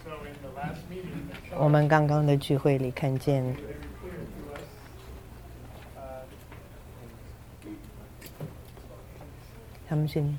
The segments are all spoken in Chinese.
我们刚刚的聚会里看见，他们是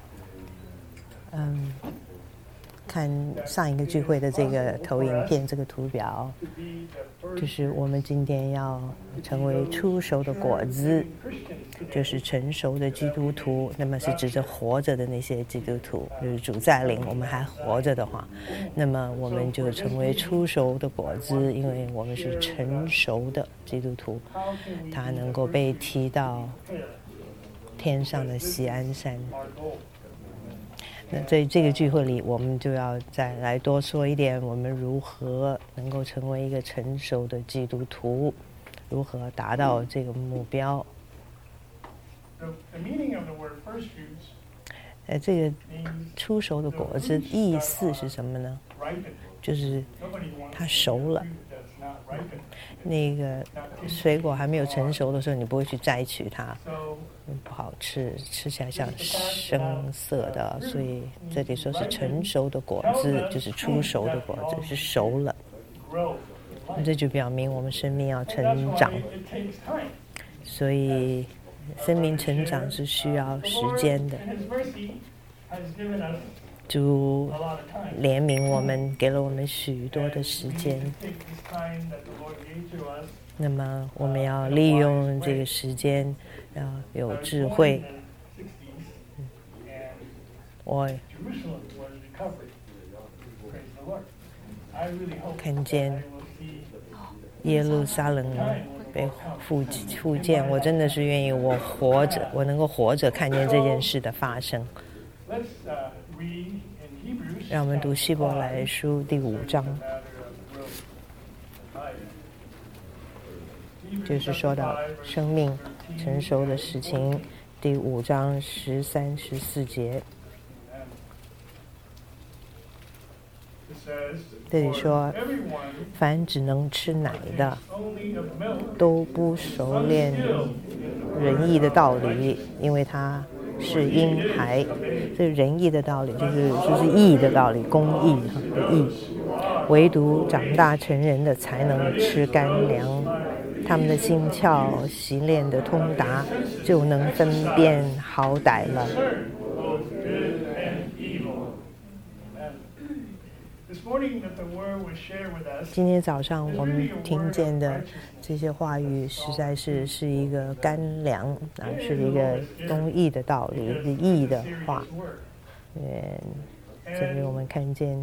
看上一个聚会的这个投影片，这个图表，就是我们今天要成为出熟的果子，就是成熟的基督徒。那么是指着活着的那些基督徒，就是主再临，我们还活着的话，那么我们就成为出熟的果子，因为我们是成熟的基督徒，他能够被提到天上的锡安山。那在这个聚会里，我们就要再来多说一点，我们如何能够成为一个成熟的基督徒，如何达到这个目标。这个出熟的果子意思是什么呢？就是它熟了。那个水果还没有成熟的时候，你不会去摘取它，不好吃，吃起来像生涩的。所以这里说是成熟的果子，就是出熟的果子，是熟了。这就表明我们生命要成长，所以生命成长是需要时间的。主怜悯我们，给了我们许多的时间，那么我们要利用这个时间，要有智慧。我看见耶路撒冷被复建，我真的是愿意我活着，我能够活着看见这件事的发生。让我们读希伯来书第5章，就是说到生命成熟的事情，第5章13、14节。这里说，凡只能吃奶的，都不熟练仁义的道理，因为他是婴孩。这仁义的道理就是义的道理，公义的义。唯独长大成人的才能吃干粮，他们的心窍习练的通达，就能分辨好歹了。今天早上我们听见的这些话语，实在是一个干粮是一个公义的道理，是义的话。这里我们看见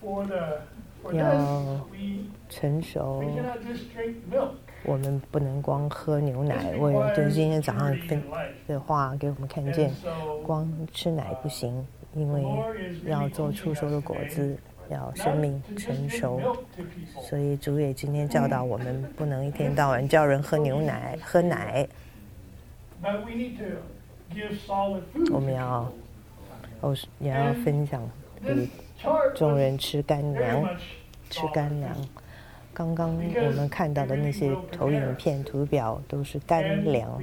要成熟，我们不能光喝牛奶。就是今天早上分的话给我们看见，光吃奶不行，因为要做出熟的果子，要生命成熟。所以主也今天教导我们，不能一天到晚叫人喝牛奶、喝奶。我们也要分享给众人吃干粮。刚刚我们看到的那些投影片、图表都是干粮。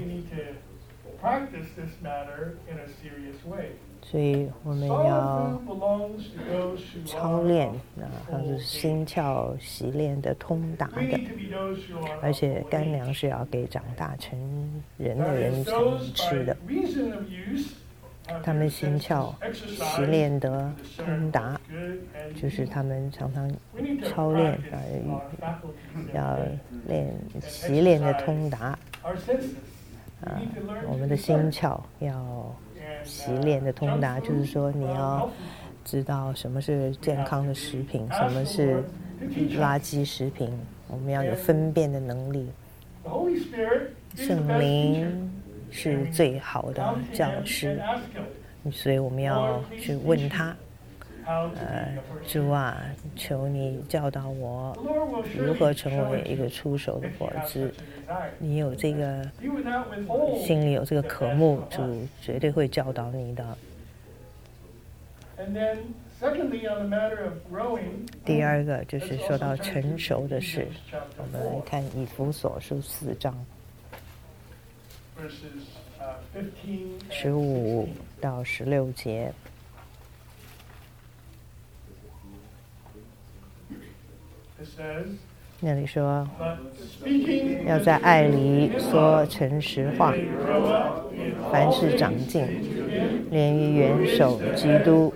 所以我们要操练它是心窍习练的通达的，而且干粮是要给长大成人的人才能吃的。他们心窍习练得通达，就是他们常常操练要习练的通达。我们的心窍要习练的通达，就是说你要知道什么是健康的食品，什么是垃圾食品，我们要有分辨的能力。圣灵是最好的教师，所以我们要去问他，主啊，求你教导我如何成为一个出熟的果子。你有这个心里有这个渴慕，主绝对会教导你的。第二个就是说到成熟的事，我们来看以弗所书4章15到16节。 那里说要在爱里说诚实话，凡事长进，连于元首基督，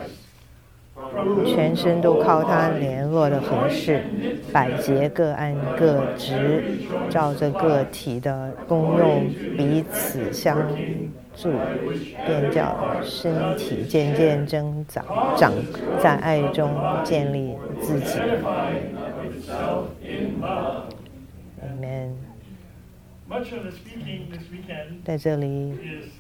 全身都靠他联络的合适，百节各按各职，照着个体的功用彼此相助，便叫身体渐渐增长，在爱中建立自己。Amen。在这里，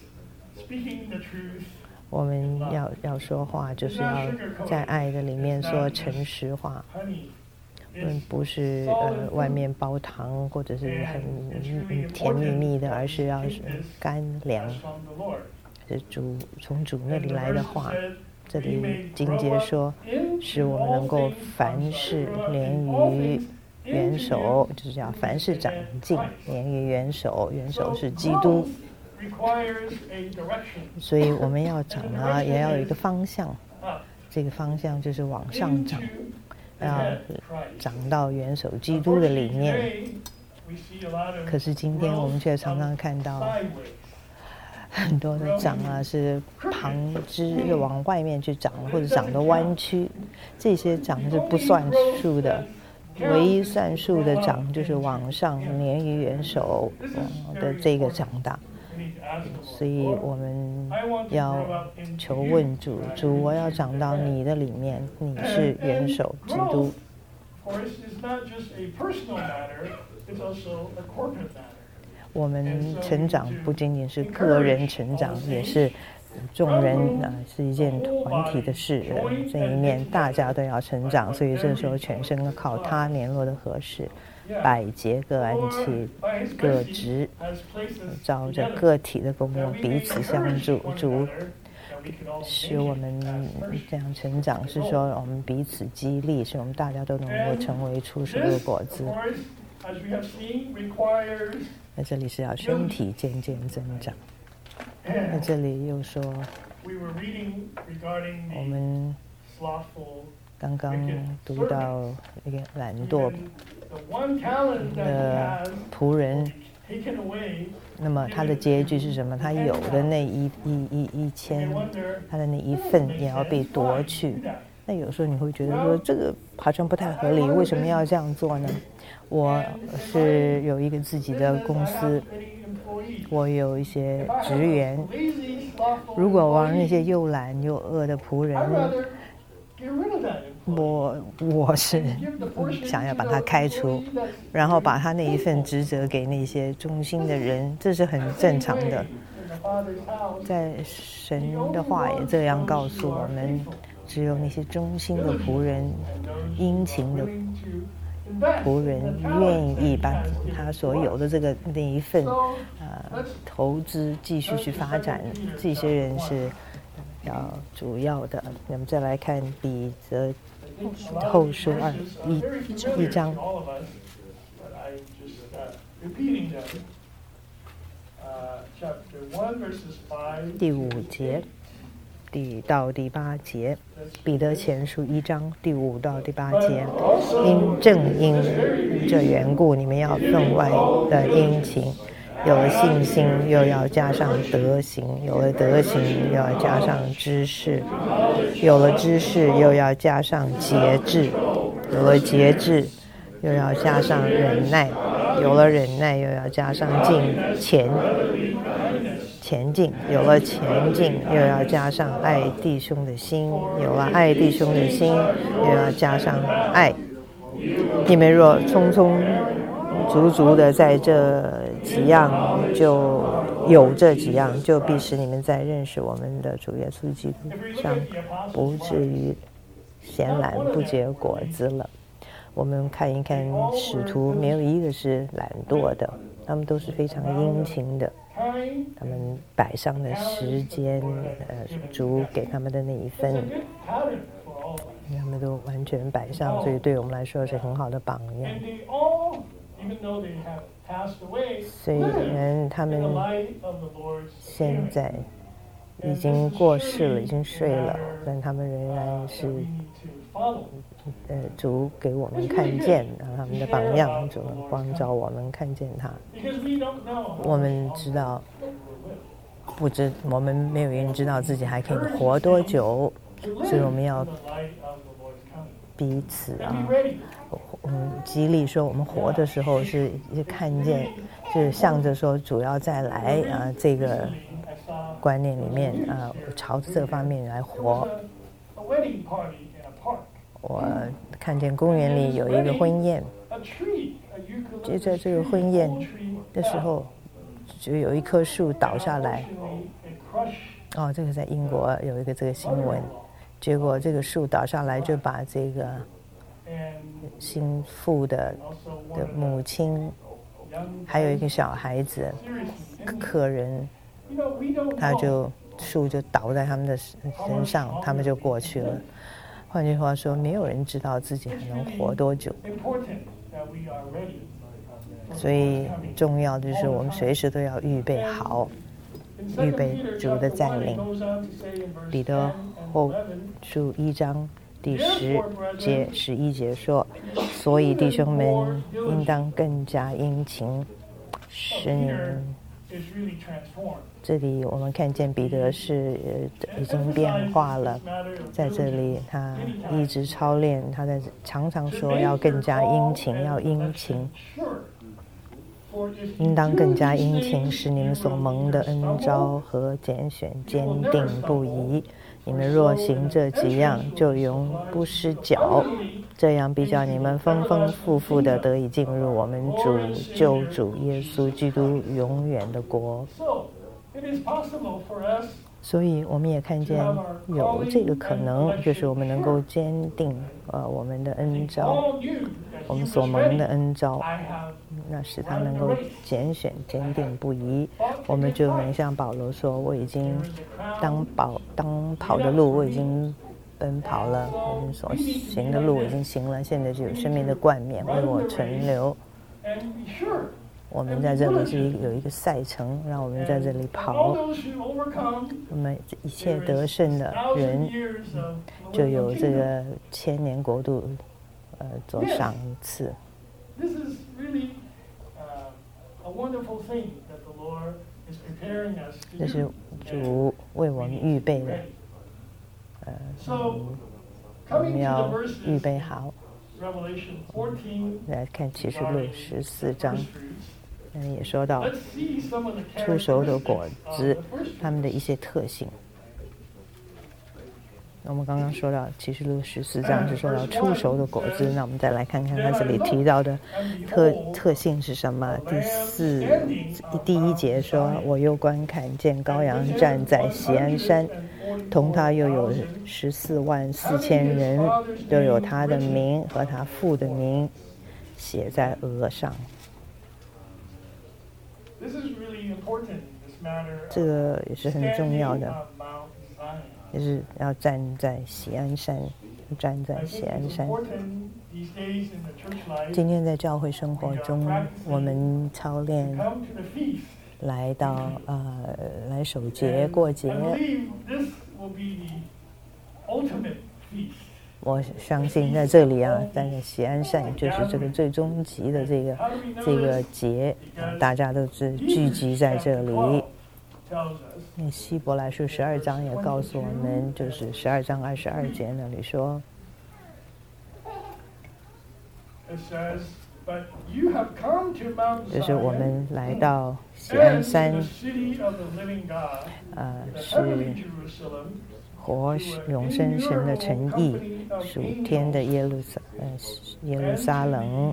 我们要说话，就是要在爱的里面说诚实话。不是外面包糖或者是很甜蜜蜜的，而是要干粮，是从主那里来的话。这里经节说，使我们能够凡事连于元首，就是要凡事长进，连于元首，元首是基督。所以我们要长啊，也要有一个方向，这个方向就是往上长，要长到元首基督的里面。可是今天我们却常常看到很多的长啊是旁枝往外面去长，或者长得弯曲，这些长是不算数的，唯一算数的长就是往上连于元首的这个长大。所以我们要求问主，我要长到你的里面，你是元首基督。我们成长不仅仅是个人成长，也是众人是一件团体的事。这一面大家都要成长，所以这时候全身要靠他联络的合适，百节各按其各职，照着个体的功用彼此相助。主使我们这样成长，是说我们彼此激励，使我们大家都能够成为出熟的果子。在这里是要身体渐渐增长。在这里又说，我们刚刚读到一个懒惰的仆人，那么他的结局是什么？他有的那一千，他的那一份也要被夺去。那有时候你会觉得说，这个好像不太合理，为什么要这样做呢？我是有一个自己的公司，我有一些职员，如果我让那些又懒又饿的仆人，我是想要把他开除，然后把他那一份职责给那些忠心的人，这是很正常的。在神的话也这样告诉我们，只有那些忠心的仆人、殷勤的仆人愿意把他所有的那一份投资继续去发展，这些人是要主要的。那么再来看彼得后书一章第5节到第8节，彼得前书1章第5到第8节，因这缘故，你们要分外的殷勤，有了信心，又要加上德行；有了德行，又要加上知识；有了知识，又要加上节制；有了节制，又要加上忍耐；有了忍耐，又要加上前进；有了前进，又要加上爱弟兄的心；有了爱弟兄的心，又要加上爱。你们若充充足足的在这几样，就有这几样，就必使你们在认识我们的主耶稣基督上不至于闲懒不结果子了。我们看一看使徒，没有一个是懒惰的，他们都是非常殷勤的，他们摆上的时间，主给他们的那一份，他们都完全摆上，所以对我们来说是很好的榜样。虽然他们现在已经过世了，已经睡了，但他们仍然是主给我们看见他们的榜样，主光照我们看见他。我们知道，我们没有人知道自己还可以活多久，所以我们要彼此激励说，我们活的时候是看见，是向着说主要再来这个观念里面朝着这方面来活。我看见公园里有一个婚宴，就在这个婚宴的时候，就有一棵树倒下来。这个在英国有一个这个新闻，结果这个树倒下来就把这个新妇的母亲，还有一个小孩子客人，树就倒在他们的身上，他们就过去了。换句话说，没有人知道自己还能活多久，所以重要的就是我们随时都要预备好，预备主的带领。彼得后书1章第10节11节说，所以弟兄们应当更加殷勤，使你们。这里我们看见彼得是已经变化了，在这里他一直操练，他在常常说要更加殷勤，要殷勤，应当更加殷勤，使你们所蒙的恩召和拣选坚定不移。你们若行这几样，就永不失脚，这样必叫你们丰丰富富的得以进入我们主救主耶稣基督永远的国。所以我们也看见有这个可能，就是我们能够坚定我们的恩召，我们所蒙的恩召，那使他能够拣选坚定不移。我们就能像保罗说，我已经当跑的路我已经奔跑了，我们所行的路我已经行了，现在就有生命的冠冕为我存留。我们在这里有一个赛程，让我们在这里跑。我们一切得胜的人，就有这个1000年国度做赏赐。这是主为我们预备的，我们要预备好。来看启示录14章，也说到出熟的果子，它们的一些特性。我们刚刚说到启示录14章是说到出熟的果子，那我们再来看看它这里提到的特性是什么。第1节说，我又观看见羔羊站在锡安山，同他又有144000人，都有他的名和他父的名写在额上。这个也是很重要的，就是要站在锡安山，站在锡安山。今天在教会生活中，我们操练来到来守节过节。我相信在这里在锡安山就是这个最终极的这个节，大家都是聚集在这里。希伯来书12章也告诉我们，就是12章22节那里说，就是我们来到锡安山，是活永生神的诚意，属天的耶路撒冷。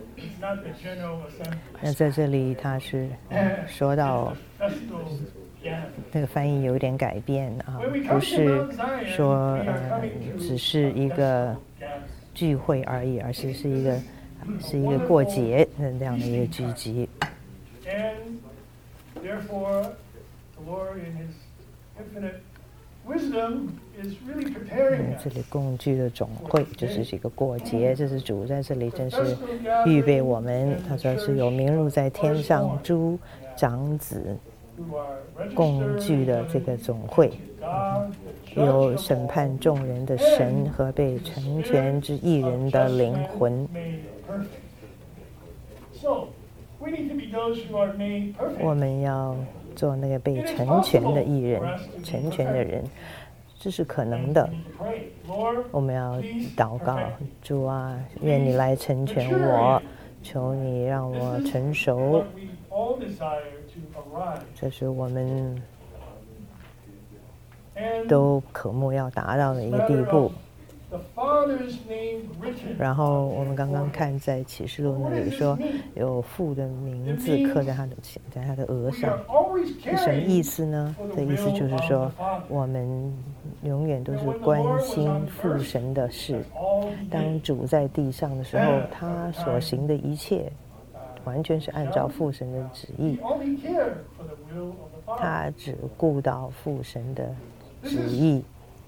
那在这里他是说到那个翻译有点改变不是说只是一个聚会而已，而是一个过节的这样的一个聚集。这里共聚的总会就是这个过节，这是主在这里真是预备我们。他说是有名录在天上诸长子共聚的这个总会， 有审判众人的神和被成全之义人的灵魂。我们要做那个被成全的义人，成全的人，这是可能的。我们要祷告，主啊，愿你来成全我，求你让我成熟。这是我们都渴慕要达到的一个地步。然后我们刚刚看在启示录那里说，有父的名字刻在他的额上，是什么意思呢？的意思就是说，我们永远都是关心父神的事。当主在地上的时候，他所行的一切完全是按照父神的旨意，他只顾到父神的旨意。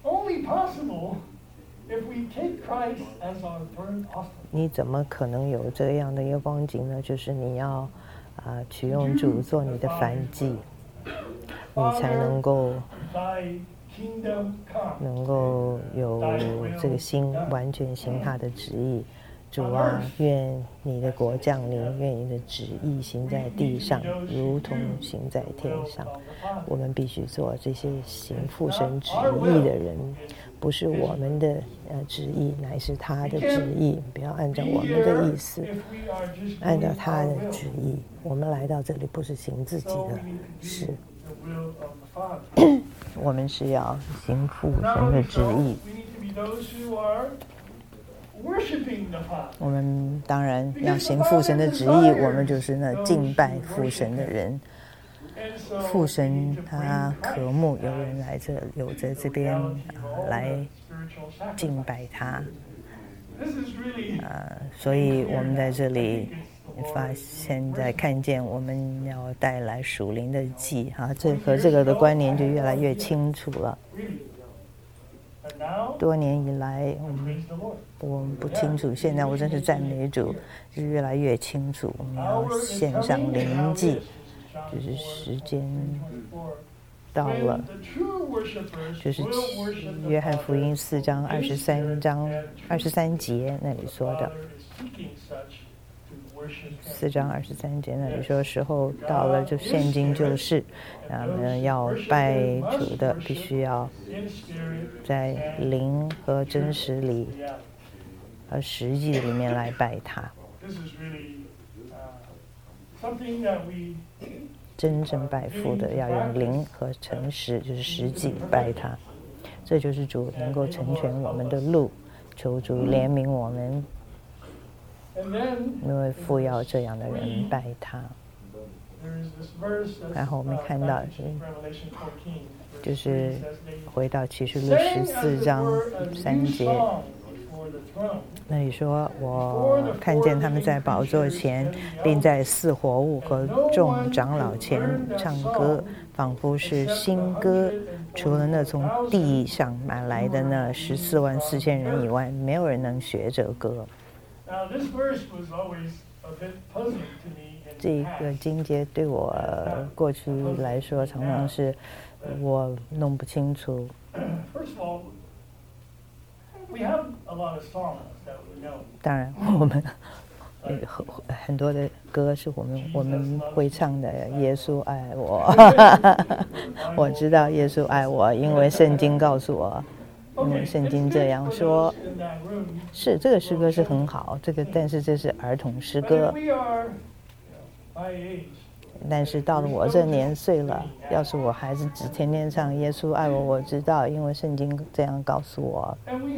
你怎么可能有这样的一个光景呢？就是你要取用主做你的燔祭，你才能够有这个心完全行他的旨意。主啊，愿你的国降临，愿你的旨意行在地上，如同行在天上。我们必须做这些行父神旨意的人，不是我们的旨意，乃是他的旨意。不要按照我们的意思，按照他的旨意。我们来到这里不是行自己的事，我们是要行父神的旨意。我们当然要行父神的旨意，我们就是那敬拜父神的人。父神他渴慕有人有在这边来敬拜他，所以我们在这里现在看见我们要带来属灵的祭这和这个的关联就越来越清楚了。多年以来我们不清楚，现在我真是赞美主，是越来越清楚。我们要献上灵祭，就是时间到了，就是约翰福音4章23节那里说的。4章23节那里说，时候到了，就现今就是，要拜主的必须要在灵和真实里和实际里面来拜他。真正拜父的要用灵和诚实，就是实际拜他。这就是主能够成全我们的路，求主怜悯我们。因为父要这样的人拜他。然后我们看到就是回到启示录14章3节，那里说，我看见他们在宝座前，并在四活物和众长老前唱歌，仿佛是新歌，除了那从地上买来的那144000人以外，没有人能学这歌。这个经节对我过去来说常常是我弄不清楚。当然我们很多的歌是我们会唱的，耶稣爱我我知道耶稣爱我，因为圣经告诉我，因为圣经这样说。是这个诗歌是很好，但是这是儿童诗歌。但是到了我这年岁了，要是我孩子只天天唱耶稣爱我，我知道，因为圣经这样告诉我。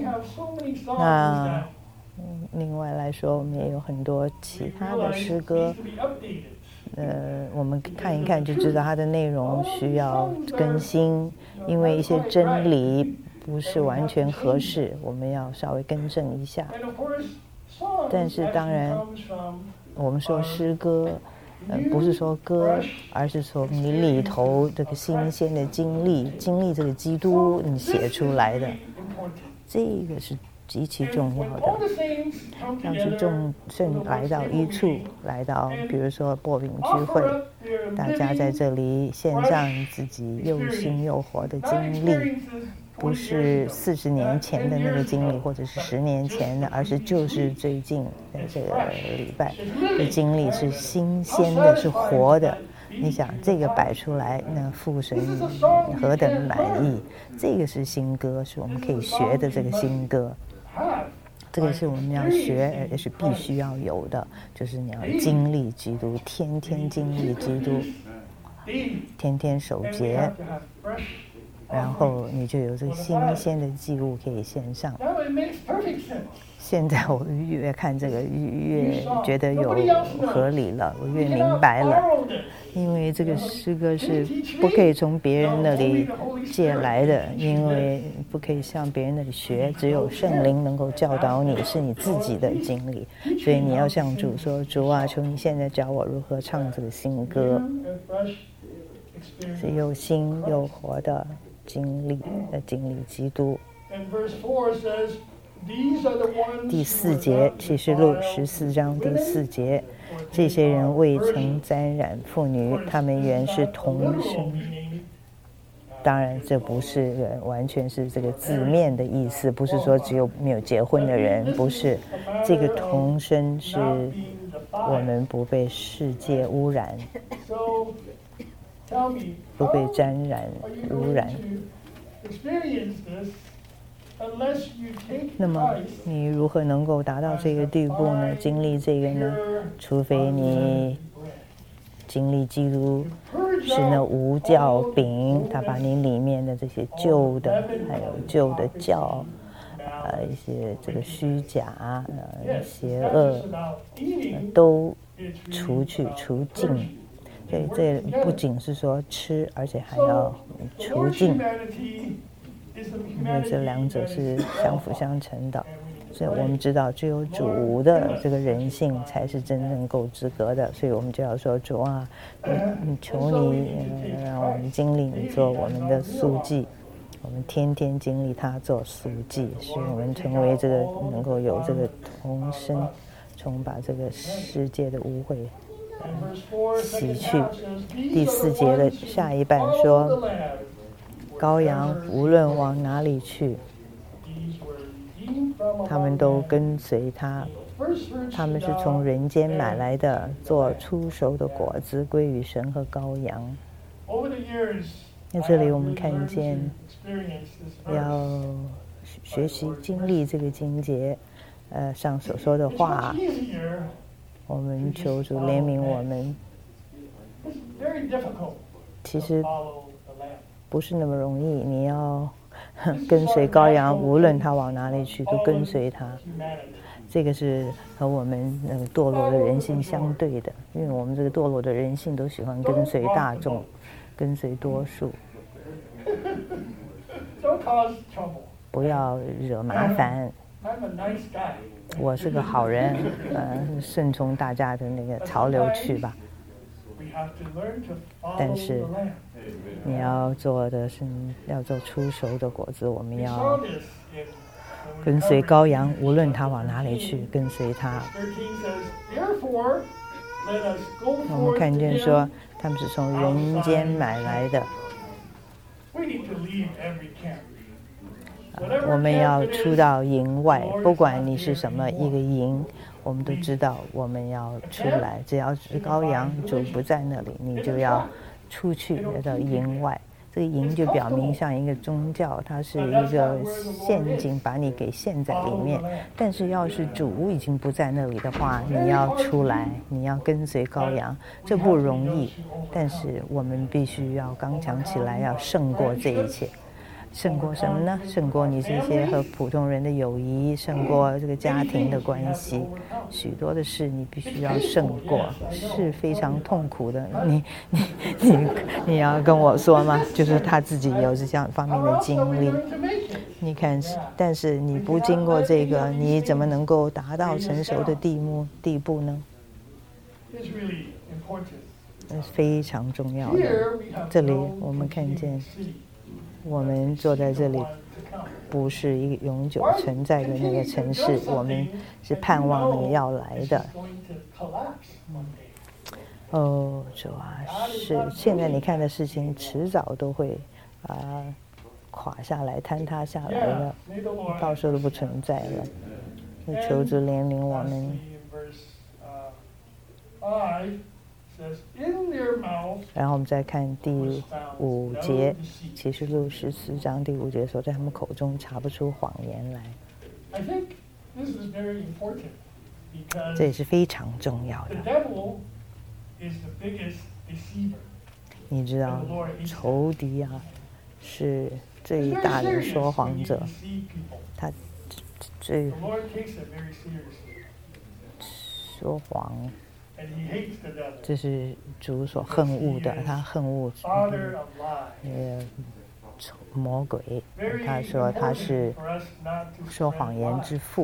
那另外来说，我们也有很多其他的诗歌，我们看一看就知道它的内容需要更新，因为一些真理不是完全合适，我们要稍微更正一下。但是当然我们说诗歌不是说歌，而是从你里头这个新鲜的经历这个基督你写出来的，这个是极其重要的。要是众圣来到一处，来到比如说擘饼聚会，大家在这里献上自己又新又活的经历， 不是40年前的那个经历，或者是10年前的，而是就是最近的这个礼拜的经历是新鲜的，是活的。你想这个摆出来，那父神何等满意？这个是新歌，是我们可以学的这个新歌。这个是我们要学，也是必须要有的，就是你要经历基督，天天经历基督，天天守节，然后你就有这个新鲜的祭物可以献上。现在我越看这个越觉得有合理了，我越明白了，因为这个诗歌是不可以从别人那里借来的，因为不可以向别人那里学，只有圣灵能够教导你，是你自己的经历，所以你要向主说：主啊，求你现在教我如何唱这个新歌，是又新又活的经历基督。第4节，启示录14章第4节，这些人未曾沾染妇女，他们原是童生。当然这不是完全是这个字面的意思，不是说只有没有结婚的人，不是。这个童生是我们不被世界污染，不被沾染污染。那么你如何能够达到这个地步呢？经历这个呢？除非你经历基督是那无酵饼，他把你里面的这些旧的，还有旧的教，一些这个虚假、邪恶，都除去除尽。所以这不仅是说吃，而且还要除尽。因为这两者是相辅相成的，所以我们知道只有主的这个人性才是真正够资格的，所以我们就要说：主啊，求你让我们经历你做我们的赎祭，我们天天经历他做赎祭，使我们成为这个能够有这个童身，从把这个世界的污秽洗去。第4节的下一半说：羔羊无论往哪里去，他们都跟随他。他们是从人间买来的，做初熟的果子，归于神和羔羊。在这里我们看见，要学习经历这个经节，上所说的话，我们求主怜悯我们。其实不是那么容易，你要跟随羔羊，无论他往哪里去，都跟随他。这个是和我们那个堕落的人性相对的，因为我们这个堕落的人性都喜欢跟随大众，跟随多数，不要惹麻烦。我是个好人，顺从大家的那个潮流去吧。但是你要做的是要做出熟的果子，我们要跟随羔羊，无论他往哪里去，跟随他。我们看见说他们是从人间买来的，我们要出到营外，不管你是什么一个营，我们都知道我们要出来。只要是羔羊主不在那里，你就要出去到营外。这个营就表明像一个宗教，它是一个陷阱，把你给陷在里面。但是要是主已经不在那里的话，你要出来，你要跟随羔羊，这不容易。但是我们必须要刚强起来，要胜过这一切。胜过什么呢？胜过你这些和普通人的友谊，胜过这个家庭的关系，许多的事你必须要胜过，是非常痛苦的。你要跟我说吗？就是他自己有这样方面的经历。你看，但是你不经过这个，你怎么能够达到成熟的地步呢？非常重要的。这里我们看见。我们坐在这里不是一个永久存在的那个城市，我们是盼望那个要来的。主啊，是现在你看的事情迟早都会垮下来、坍塌下来了，到时候都不存在了。求主怜悯我们。然后我们再看第5节，启示录14章第5节说，在他们口中查不出谎言来。这也是非常重要的。你知道，仇敌啊是最大的说谎者，他最说谎，这是主所恨恶的，他恨恶魔鬼。他说他是说谎言之父，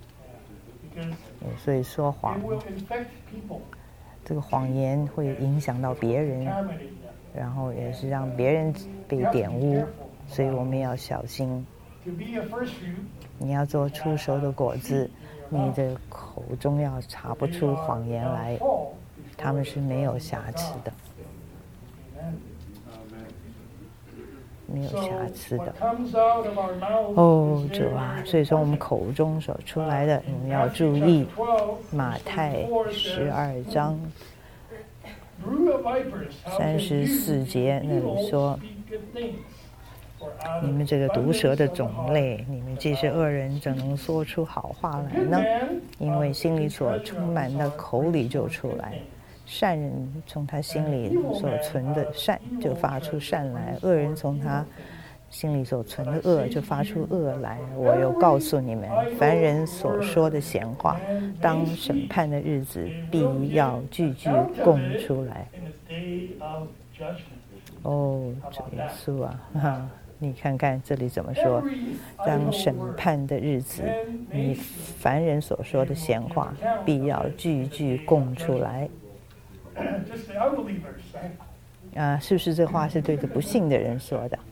所以说谎，这个谎言会影响到别人，然后也是让别人被玷污，所以我们要小心。你要做出熟的果子，你的口中要查不出谎言来，他们是没有瑕疵的，没有瑕疵的。哦，主啊，所以说我们口中所出来的，你们要注意。马太12章34节那里说，你们这个毒蛇的种类，你们既是恶人，怎能说出好话来呢？因为心里所充满的，口里就出来。善人从他心里所存的善就发出善来，恶人从他心里所存的恶就发出恶来。我又告诉你们，凡人所说的闲话，当审判的日子必要句句供出来。哦，主耶稣啊，你看看这里怎么说？当审判的日子，你凡人所说的闲话，必要句句供出来。是不是这话是对着不信的人说的？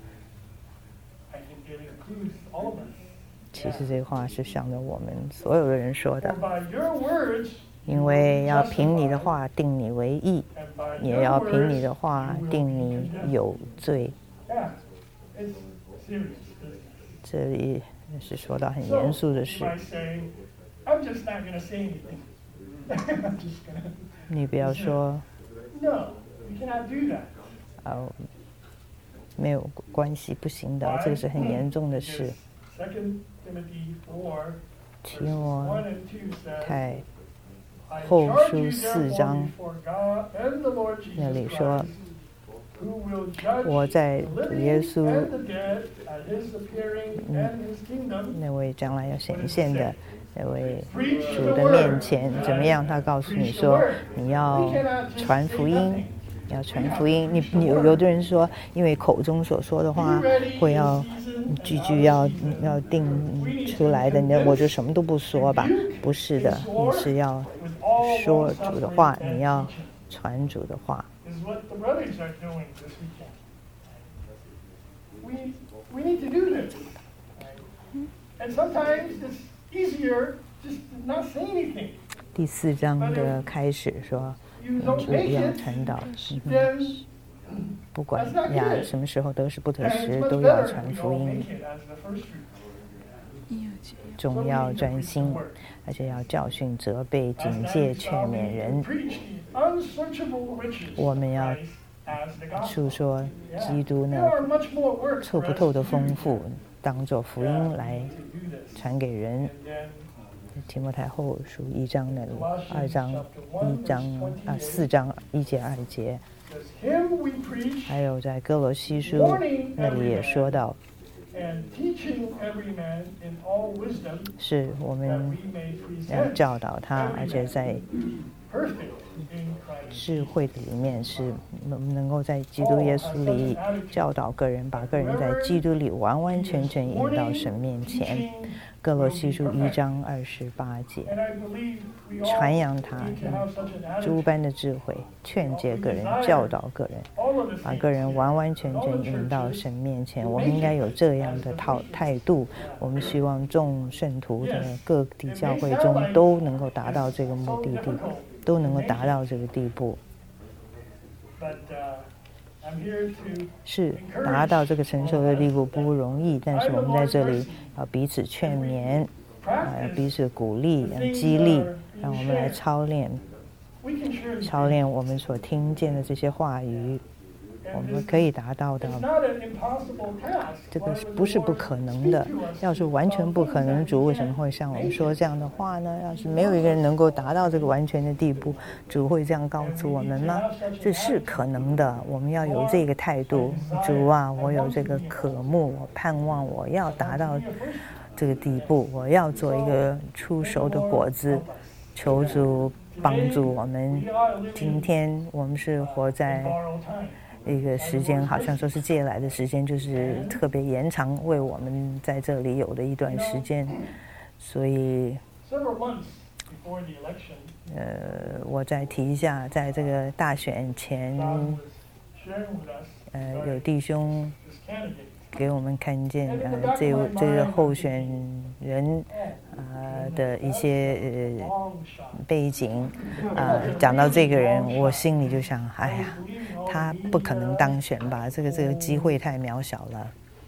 其实这话是向着我们所有的人说的，因为要凭你的话定你为义，也要凭你的话定你有罪。这里是说到很严肃的事。你不要说没有关系，不行的，这个是很严重的事。提摩太后书4章那里说，我在主耶稣那位将来要显现的那位主的面前怎么样？他告诉你说，你要传福音，要传福音。你有的人说，因为口中所说的话会要句句要定出来的，我就什么都不说吧？不是的，你是要说主的话，你要传主的话。We need to do this. And sometimes it's easier just not say anything. 第4章的开始说，不要传道，不管什么时候得时不得时，都要传福音。总要专心，而且要教训、责备、警戒、劝勉人。我们要述说基督呢测不透的丰富，当作福音来传给人。提摩太后书1章那里4章1节2节，还有在哥罗西书那里也说到，是我们要教导他，而且在智慧的里面是能够在基督耶稣里教导个人，把个人在基督里完完全全引到神面前。哥罗西书1章28节，传扬他诸般的智慧，劝诫个人，教导个人，把个人完完全全引到神面前。我们应该有这样的态度。我们希望众圣徒的各地教会中都能够达到这个目的地，都能够达到这个地步。 是达到这个成熟的地步不容易，但是我们在这里要彼此劝勉，要彼此鼓励、激励，让我们来操练我们所听见的这些话语，我们可以达到的。这个不是不可能的。要是完全不可能，主为什么会向我们说这样的话呢？要是没有一个人能够达到这个完全的地步，主会这样告诉我们吗？这是可能的，我们要有这个态度。主啊，我有这个渴慕，我盼望我要达到这个地步，我要做一个出熟的果子。求主帮助我们。今天我们是活在一个时间，好像说是借来的时间，就是特别延长为我们在这里有的一段时间。所以我再提一下，在这个大选前有弟兄给我们看见这个候选人的一些背景讲到这个人，我心里就想，哎呀，他不可能当选吧？这个机会太渺小了。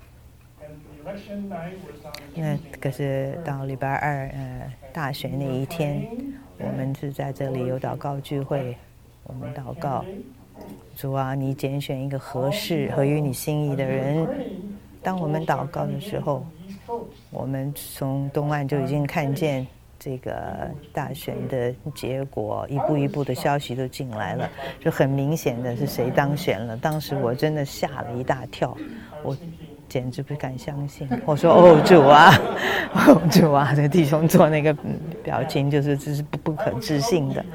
那可是到礼拜二大选那一天，我们是在这里有祷告聚会，我们祷告，主啊，你拣选一个合适、合于你心意的人。当我们祷告的时候，我们从东岸就已经看见这个大选的结果，一步一步的消息都进来了，就很明显的是谁当选了。当时我真的吓了一大跳，我简直不敢相信。我说：“哦，主啊，哦，主啊！”这个弟兄做那个表情，这是不可置信的。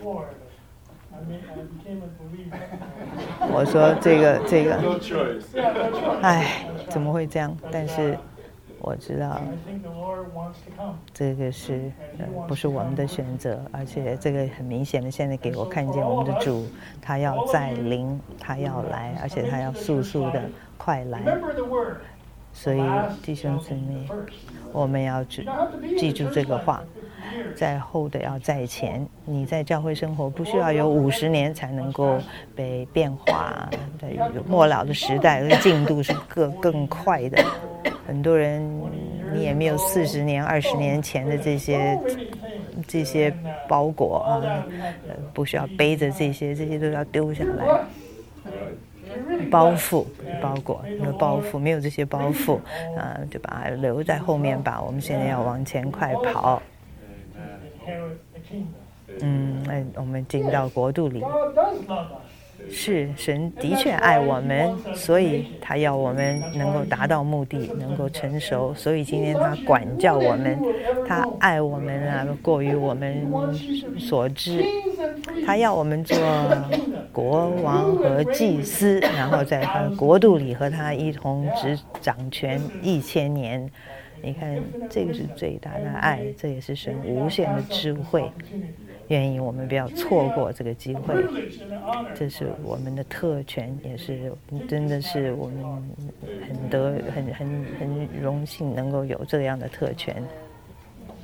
我说这个，哎，怎么会这样？但是我知道，这个是不是我们的选择？而且这个很明显的，现在给我看见我们的主，他要再临，他要来，而且他要速速的快来。所以弟兄姊妹，我们要记住这个话。在后的要在前，你在教会生活不需要有50年才能够被变化。在末了的时代，这个进度是更快的。很多人你也没有40年、20年前的这些包裹不需要背着这些都要丢下来。包裹有包袱，没有这些包袱就把它留在后面吧。我们现在要往前快跑。我们进到国度里，是神的确爱我们，所以他要我们能够达到目的，能够成熟。所以今天他管教我们，他爱我们过于我们所知。他要我们做国王和祭司，然后在他的国度里和他一同掌权1000年。你看，这个是最大的爱，这也是神无限的智慧。愿意我们不要错过这个机会，这是我们的特权，也是真的是我们很荣幸能够有这样的特权。